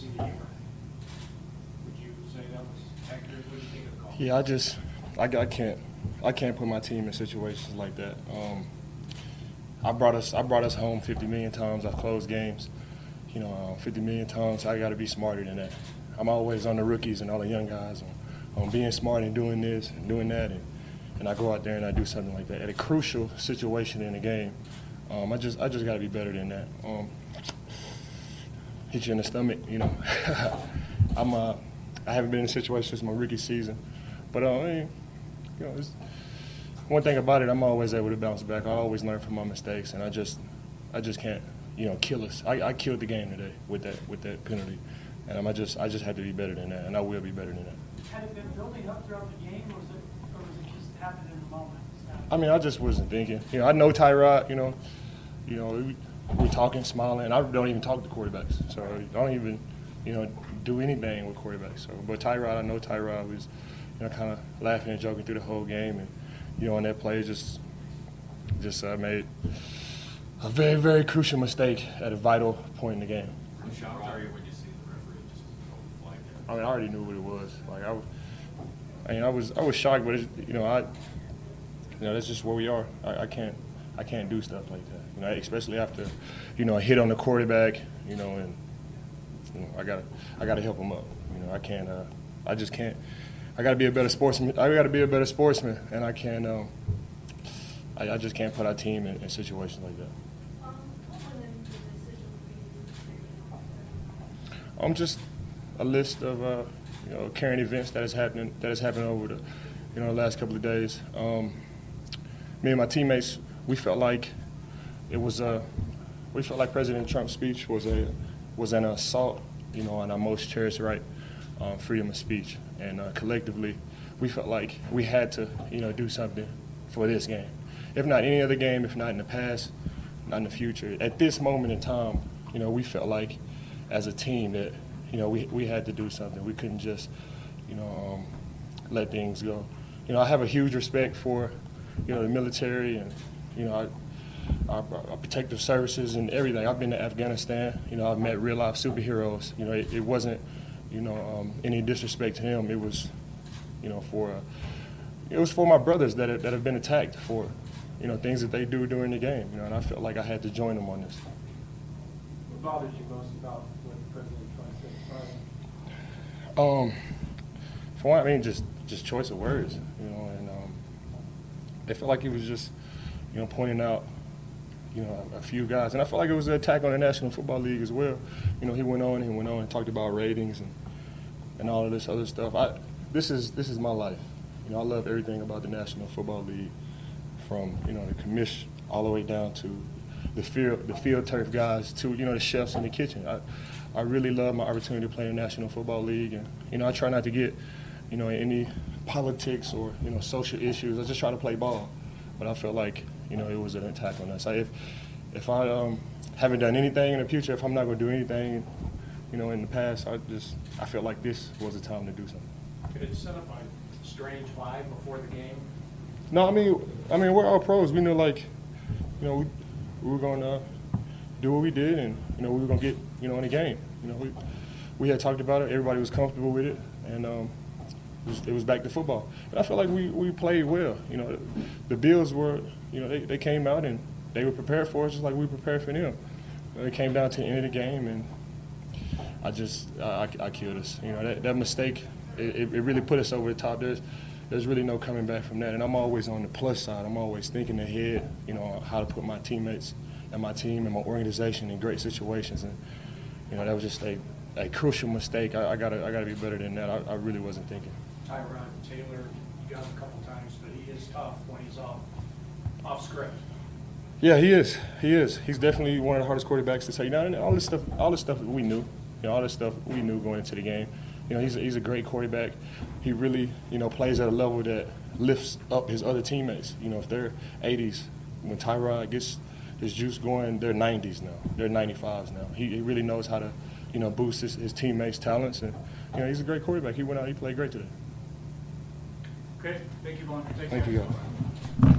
see the game. Would you say that was accurate? What do you think of the call? Yeah, I can't put my team in situations like that. I brought us home 50 million times. I've closed games, 50 million times. I got to be smarter than that. I'm always on the rookies and all the young guys on being smart and doing this and doing that, and I go out there and I do something like that at a crucial situation in the game. I just got to be better than that. Hit you in the stomach, I haven't been in a situation since my rookie season, but one thing about it, I'm always able to bounce back. I always learn from my mistakes, and I just can't, kill us. I killed the game today with that penalty, and I just have to be better than that, and I will be better than that. Had it been building up throughout the game, or was it just happening in the moment? I mean, I just wasn't thinking. I know Tyrod. We're talking, smiling, and I don't even talk to quarterbacks, so I don't even, do anything with quarterbacks. So, but Tyrod, I know Tyrod was, kind of laughing and joking through the whole game, and on that play, just made a very, very crucial mistake at a vital point in the game. How shocked are you when you see the referee just throw the flag there? I mean, I already knew what it was. Like I was shocked, but that's just where we are. I can't do stuff like that. Especially after, a hit on the quarterback. And I gotta help him up. I can't. I just can't. I gotta be a better sportsman. I gotta be a better sportsman, and I can't. I just can't put our team in situations like that. Just a list of current events that has happened over the last couple of days. Me and my teammates, we felt like President Trump's speech was an assault, on our most cherished right, freedom of speech, and collectively, we felt like we had to, do something for this game. If not any other game, if not in the past, not in the future. At this moment in time, we felt like, as a team, that we had to do something. We couldn't just, let things go. I have a huge respect for, the military and, our protective services and everything. I've been to Afghanistan. I've met real life superheroes. It wasn't, any disrespect to them. It was, for my brothers that have been attacked for, things that they do during the game. And I felt like I had to join them on this. What bothers you most about what President Trump said Friday? For one, just choice of words. And they felt like he was just, pointing out, a few guys. And I felt like it was an attack on the National Football League as well. He went on and talked about ratings and all of this other stuff. This is my life. I love everything about the National Football League, from, the commission all the way down to the field turf guys to, the chefs in the kitchen. I really love my opportunity to play in the National Football League. And, I try not to get, any politics or, social issues. I just try to play ball. But I felt like, it was an attack on us. If I haven't done anything in the future, if I'm not going to do anything, in the past, I felt like this was the time to do something. Could it set up a strange vibe before the game? No, I mean, we're all pros. We knew, we were going to do what we did, and, we were going to get, in the game. We had talked about it. Everybody was comfortable with it, and it was back to football. And I felt like we played well. The Bills were, they came out and they were prepared for us just like we prepared for them. It came down to the end of the game, and I killed us. That mistake, it really put us over the top. There's really no coming back from that. And I'm always on the plus side. I'm always thinking ahead, how to put my teammates and my team and my organization in great situations. And, that was just a crucial mistake. I gotta be better than that. I really wasn't thinking. Tyrod Taylor, you got him a couple times, but he is tough when he's off script. Yeah, he is. He's definitely one of the hardest quarterbacks to take down. And all this stuff we knew. All this stuff we knew going into the game. He's a great quarterback. He really, plays at a level that lifts up his other teammates. If they're 80s, when Tyrod gets his juice going, they're 90s now. They're 95s now. He really knows how to, boost his teammates' talents. And, he's a great quarterback. He went out, he played great today. Okay, thank you, Vaughn. Thank you, y'all.